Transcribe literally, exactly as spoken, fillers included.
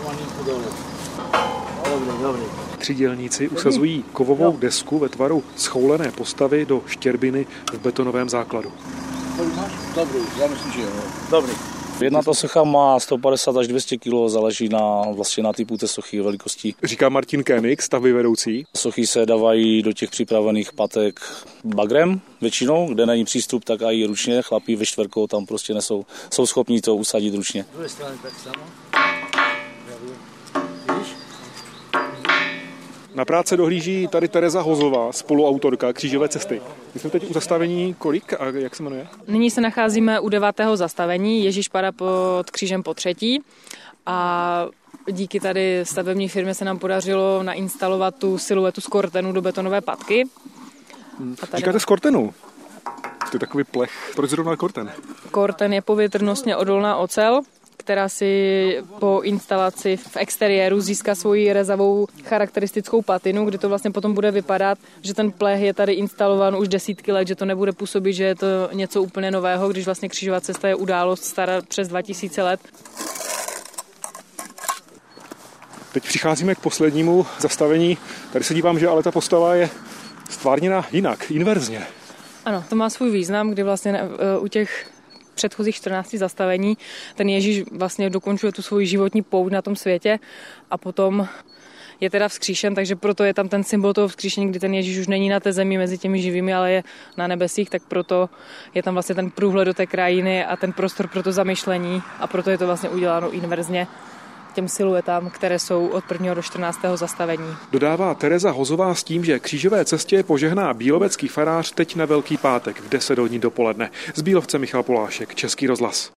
Dobrý, dobrý. Tři dělníci usazují kovovou desku ve tvaru schoulené postavy do štěrbiny v betonovém základu. Dobrý, já myslím, že jo. Dobrý. Jedna ta socha má sto padesát až dvě stě kilo, záleží na, vlastně na typu té sochy, velikosti. Říká Martin Koenig, stavbyvedoucí. Sochy se dávají do těch připravených patek bagrem většinou, kde není přístup, tak i ručně. Chlapí ve čtverkou tam prostě nesou, jsou schopní to usadit ručně. Z druhé strany tak samo. Na práce dohlíží tady Tereza Hozová, spoluautorka Křížové cesty. My jsme teď u zastavení kolik a jak se jmenuje? Nyní se nacházíme u devátého zastavení, Ježíš padá pod křížem po třetí a díky tady stavební firmě se nám podařilo nainstalovat tu siluetu z kortenu do betonové patky. Hmm. Říkáte z kortenu? To je takový plech. Proč zrovna korten? Korten je povětrnostně odolná ocel, která si po instalaci v exteriéru získá svoji rezavou charakteristickou patinu, kdy to vlastně potom bude vypadat, že ten plech je tady instalovan už desítky let, že to nebude působit, že je to něco úplně nového, když vlastně Křížová cesta je událost stará přes dva tisíce let. Teď přicházíme k poslednímu zastavení. Tady se dívám, že ale ta postava je stvárněna jinak, inverzně. Ano, to má svůj význam, kdy vlastně u těch předchozích čtrnácti zastavení ten Ježíš vlastně dokončuje tu svoji životní pouť na tom světě a potom je teda vzkříšen, takže proto je tam ten symbol toho vzkříšení, kdy ten Ježíš už není na té zemi mezi těmi živými, ale je na nebesích, tak proto je tam vlastně ten průhled do té krajiny a ten prostor pro to zamyšlení a proto je to vlastně uděláno inverzně těm siluetám, které jsou od prvního do čtrnáctého zastavení. Dodává Tereza Hozová s tím, že Křížové cestě požehná bílovecký farář teď na Velký pátek v deset hodin dopoledne. Z Bílovce Michal Polášek, Český rozhlas.